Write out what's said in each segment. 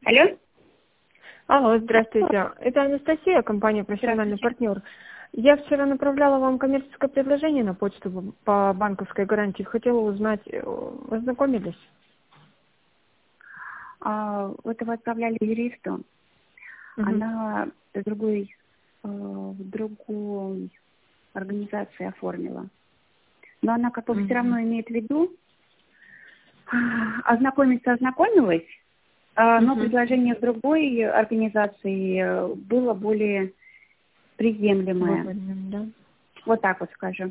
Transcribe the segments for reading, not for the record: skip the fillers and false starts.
Алло? Алло, здравствуйте. Это Анастасия, компания «Профессиональный партнер». Я вчера направляла вам коммерческое предложение на почту по банковской гарантии. Хотела узнать, ознакомились? Это вы отправляли юристу. Она в другой организации оформила. Но она как бы все равно имеет в виду, ознакомилась, но предложение в другой организации было более приемлемое. Да? Вот так вот скажем.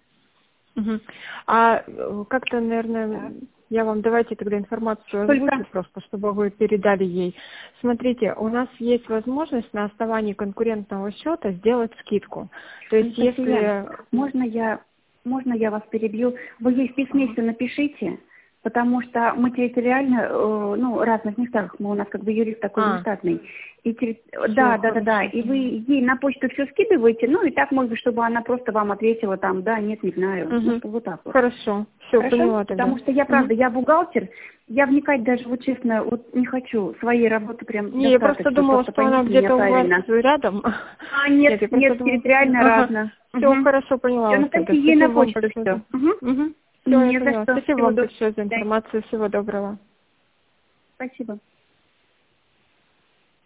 А как-то, наверное, я вам давайте тогда информацию озвучу просто, чтобы вы передали ей. Смотрите, у нас есть возможность на основании конкурентного счета сделать скидку. То есть, если... Можно я вас перебью? Вы ей в письме все напишите, потому что мы территориально, в разных местах, у нас как бы юрист такой нештатный. Да. И вы ей на почту все скидываете, и так, может быть, чтобы она просто вам ответила там, да, нет, не знаю. Вот так вот. Хорошо, все, поняла тогда. Потому что я, правда, я бухгалтер, я вникать даже, вот честно, вот не хочу. Своей работы прям достаточно. Я просто думала, что она где-то у вас рядом. Нет, территориально разно. Все, хорошо, поняла. Все, ей на почту все. Все, я поняла. Спасибо вам большое за информацию. Всего доброго. Спасибо.